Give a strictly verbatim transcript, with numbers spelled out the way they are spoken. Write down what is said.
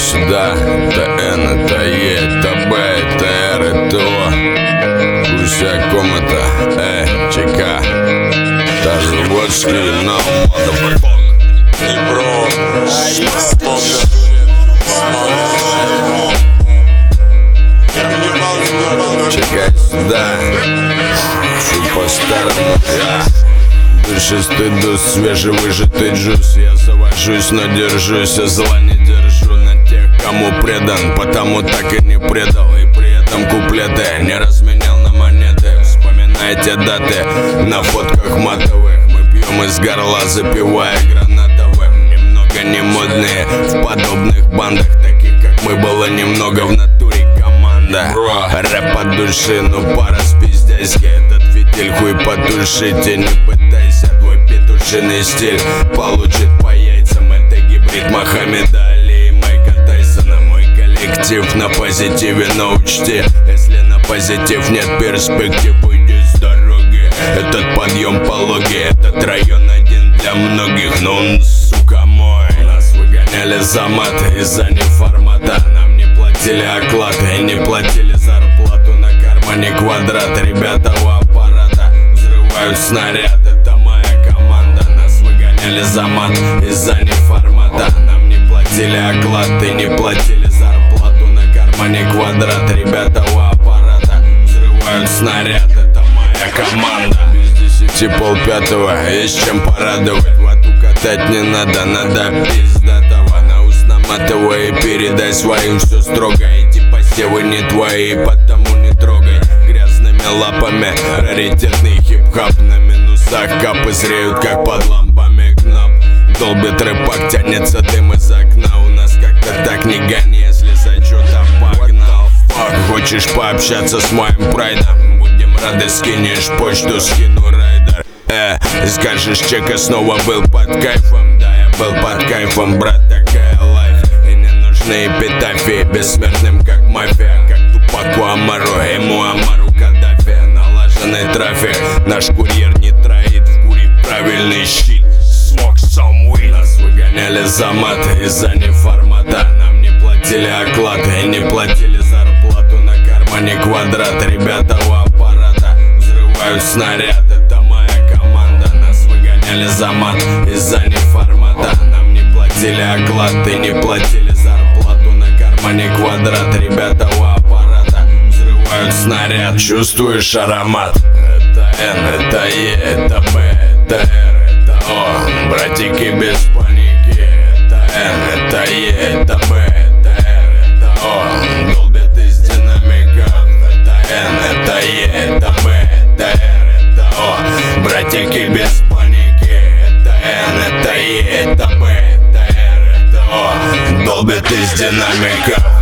сюда. Это Н, это Е, это Б, это Р, это О. В курсе о ком это? Э, ЧК. Даже вот скринал, не бро. Чекай сюда. Чуть по-старому, я дыши стыду, свежевыжатый джус. Я завожусь, но держусь, а зла не держу на тех, кому предан, потому так и не предал. И при этом куплеты не разменял на монеты. Вспоминайте даты на фотках матовых. Мы пьем из горла, запивая гранатовым. Немного не модные в подобных бандах, таких как мы было немного в натуре команда. Рэп от души, ну пара спиздяйски. Этот фитиль хуй потушите, не пытайся. Твой петушиный стиль получит по яйцам. Это гибрид Мохаммеда Али и Майка Тайсона. Мой коллектив на позитиве, но учти, если на позитив нет перспектив, уйди с дороги. Этот подъем пологи, этот район один для многих, но он, сука, мой. Нас выгоняли за мат из-за неформата. Нам не платили оклад и не платили зарплату. На кармане квадрат, ребята у аппарата взрывают снаряд, это моя команда. Нас выгоняли за мат из-за неформата. Нам не платили оклад и не платили зарплату. На кармане квадрат, ребята у аппарата взрывают снаряд, это моя команда. Без десяти полпятого есть чем порадовать. Вату катать не надо, надо пиздатого. На ус наматывай и передай своим все строго. Эти посевы не твои, потому не трогай грязными лапами. Раритетный хип-хап на минусах. Капы зреют как под лампами кнап. Долбит рэпак, тянется дым из окна. У нас как-то так не гони, если зачета погнал. Хочешь пообщаться с моим прайдом? Будем рады, скинешь почту, скину райдер. Э, скажешь, чека снова был под кайфом. Да, я был под кайфом, брат, такая лайф. И не нужны эпитафии бессмертным, как мафия. Как Тупаку Амару, ему Амару Каддафи. Налаженный трафик, наш курьер не троит. В куре правильный щит, smoke some weed. Нас выгоняли за мат из-за неформата. Нам не платили оклад и не платили зарплату. На кармане квадрат, ребята у аппарата взрывают снаряд, это моя команда. Нас выгоняли за мат из-за неформата. Нам не платили оклад и не платили зарплату. На кармане квадрат, ребята у аппарата взрывают снаряд. Чувствуешь аромат? Это Н, это Е, это Б, это Р, это О. Братики без паники. Это Н, это Е, это Б, это Р, это О. Долбят из динамиков. Это Н, это Е, это Б, это Р, это О. Братики без паники. Это Н, это Е, это Б, это Р, это О. Долбят из динамиков.